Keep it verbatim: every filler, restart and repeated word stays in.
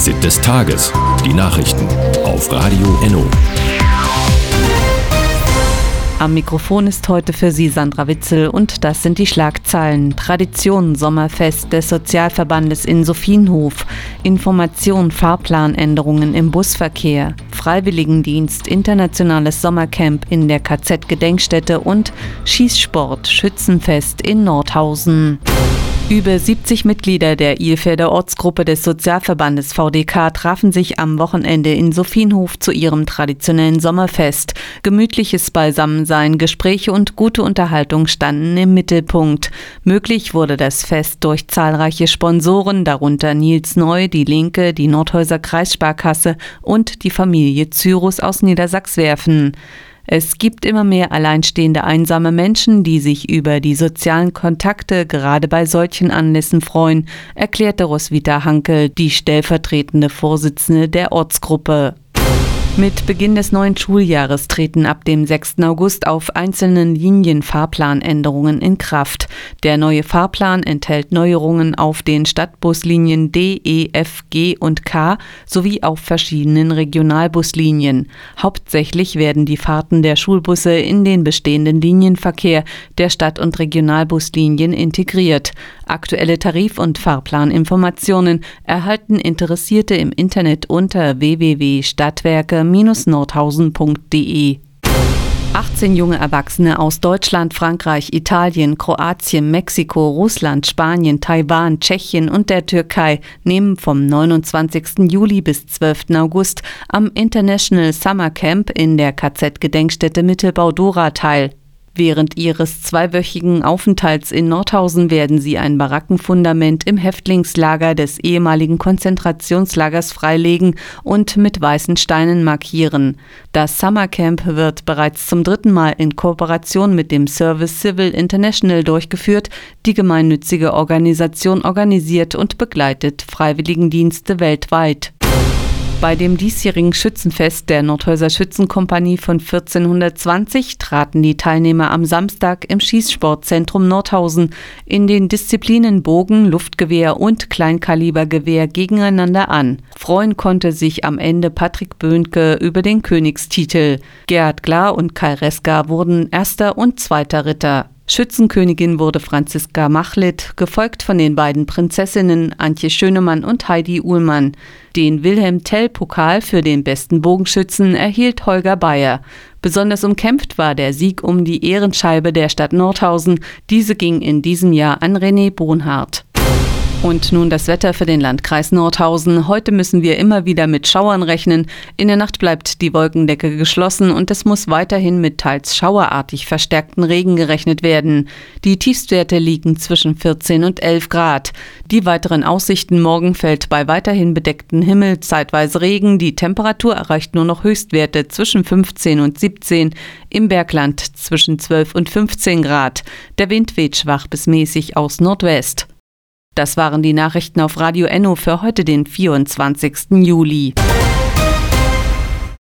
Fazit des Tages. Die Nachrichten auf Radio Enno. Am Mikrofon ist heute für Sie Sandra Witzel und das sind die Schlagzeilen. Tradition Sommerfest des Sozialverbandes in Sophienhof. Information Fahrplanänderungen im Busverkehr. Freiwilligendienst Internationales Sommercamp in der K Z-Gedenkstätte und Schießsport Schützenfest in Nordhausen. Über siebzig Mitglieder der Ilferder Ortsgruppe des Sozialverbandes V D K trafen sich am Wochenende in Sophienhof zu ihrem traditionellen Sommerfest. Gemütliches Beisammensein, Gespräche und gute Unterhaltung standen im Mittelpunkt. Möglich wurde das Fest durch zahlreiche Sponsoren, darunter Nils Neu, die Linke, die Nordhäuser Kreissparkasse und die Familie Cyrus aus Niedersachswerfen. Es gibt immer mehr alleinstehende einsame Menschen, die sich über die sozialen Kontakte gerade bei solchen Anlässen freuen, erklärte Roswitha Hanke, die stellvertretende Vorsitzende der Ortsgruppe. Mit Beginn des neuen Schuljahres treten ab dem sechsten August auf einzelnen Linien Fahrplanänderungen in Kraft. Der neue Fahrplan enthält Neuerungen auf den Stadtbuslinien D, E, F, G und K sowie auf verschiedenen Regionalbuslinien. Hauptsächlich werden die Fahrten der Schulbusse in den bestehenden Linienverkehr der Stadt- und Regionalbuslinien integriert. Aktuelle Tarif- und Fahrplaninformationen erhalten Interessierte im Internet unter w w w punkt stadtwerke Bindestrich nordhausen punkt d e. achtzehn junge Erwachsene aus Deutschland, Frankreich, Italien, Kroatien, Mexiko, Russland, Spanien, Taiwan, Tschechien und der Türkei nehmen vom neunundzwanzigsten Juli bis zwölften August am International Summer Camp in der K Z-Gedenkstätte Mittelbau-Dora teil. Während ihres zweiwöchigen Aufenthalts in Nordhausen werden sie ein Barackenfundament im Häftlingslager des ehemaligen Konzentrationslagers freilegen und mit weißen Steinen markieren. Das Summercamp wird bereits zum dritten Mal in Kooperation mit dem Service Civil International durchgeführt. Die gemeinnützige Organisation organisiert und begleitet Freiwilligendienste weltweit. Bei dem diesjährigen Schützenfest der Nordhäuser Schützenkompanie von vierzehnhundertzwanzig traten die Teilnehmer am Samstag im Schießsportzentrum Nordhausen in den Disziplinen Bogen, Luftgewehr und Kleinkalibergewehr gegeneinander an. Freuen konnte sich am Ende Patrick Böhnke über den Königstitel. Gerhard Glar und Kai Reska wurden erster und zweiter Ritter. Schützenkönigin wurde Franziska Machlitt, gefolgt von den beiden Prinzessinnen Antje Schönemann und Heidi Uhlmann. Den Wilhelm-Tell-Pokal für den besten Bogenschützen erhielt Holger Bayer. Besonders umkämpft war der Sieg um die Ehrenscheibe der Stadt Nordhausen. Diese ging in diesem Jahr an René Bonhardt. Und nun das Wetter für den Landkreis Nordhausen. Heute müssen wir immer wieder mit Schauern rechnen. In der Nacht bleibt die Wolkendecke geschlossen und es muss weiterhin mit teils schauerartig verstärkten Regen gerechnet werden. Die Tiefstwerte liegen zwischen vierzehn und elf Grad. Die weiteren Aussichten: morgen fällt bei weiterhin bedecktem Himmel zeitweise Regen. Die Temperatur erreicht nur noch Höchstwerte zwischen fünfzehn und siebzehn. Im Bergland zwischen zwölf und fünfzehn Grad. Der Wind weht schwach bis mäßig aus Nordwest. Das waren die Nachrichten auf Radio Enno für heute, den vierundzwanzigsten Juli.